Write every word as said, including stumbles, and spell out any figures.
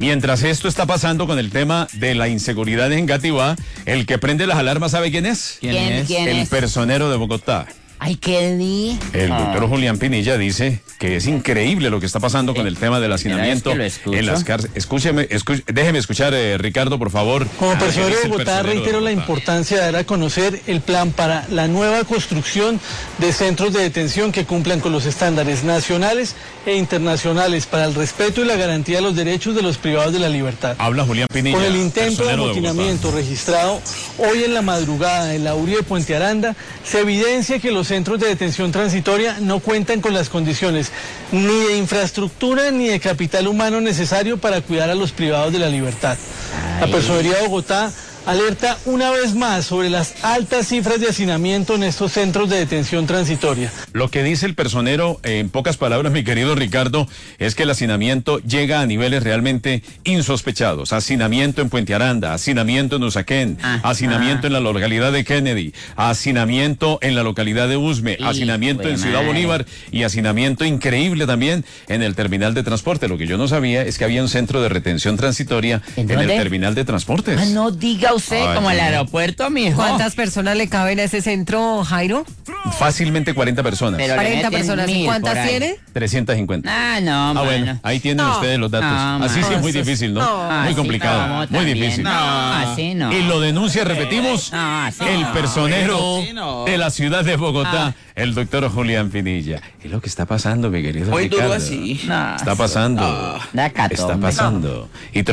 Mientras esto está pasando con el tema de la inseguridad en Engativá, el que prende las alarmas, ¿sabe quién es? ¿Quién, ¿Quién es? ¿Quién el es? personero de Bogotá. Ay, ¿qué di? El Ah. doctor Julián Pinilla dice que es increíble lo que está pasando con el tema del hacinamiento en las cárceles. Escúcheme, escúcheme, déjeme escuchar, eh, Ricardo, por favor. Como personero de Bogotá, reitero la importancia de dar a conocer el plan para la nueva construcción de centros de detención que cumplan con los estándares nacionales e internacionales para el respeto y la garantía de los derechos de los privados de la libertad. Habla Julián Pinilla. Con el intento de amotinamiento registrado hoy en la madrugada en la U R I de Puente Aranda, se evidencia que los centros de detención transitoria no cuentan con las condiciones ni de infraestructura ni de capital humano necesario para cuidar a los privados de la libertad. La Personería de Bogotá alerta una vez más sobre las altas cifras de hacinamiento en estos centros de detención transitoria. Lo que dice el personero, en pocas palabras, mi querido Ricardo, es que el hacinamiento llega a niveles realmente insospechados. Hacinamiento en Puente Aranda, hacinamiento en Usaquén, ah, hacinamiento ah. en la localidad de Kennedy, hacinamiento en la localidad de Usme, y, hacinamiento en Ciudad madre. Bolívar y hacinamiento increíble también en el terminal de transporte. Lo que yo no sabía es que había un centro de retención transitoria en, ¿en el terminal de transportes. Ah, no diga usted, Ay, como el aeropuerto, mijo. ¿Cuántas personas le caben a ese centro, Jairo? Fácilmente cuarenta personas. Pero cuarenta personas. ¿Y cuántas tiene? trescientas cincuenta. Ah, no, Ah, bueno, ahí tienen no. ustedes los datos. No, así sí es muy difícil, ¿no? no muy complicado, no, muy también. difícil. No, así no. Y lo denuncia, repetimos, no, así el no. personero no. de la ciudad de Bogotá, ah. el doctor Julián Pinilla. Es lo que está pasando, mi querido Muy Ricardo. duro así. No, está pasando. No. Está pasando. Y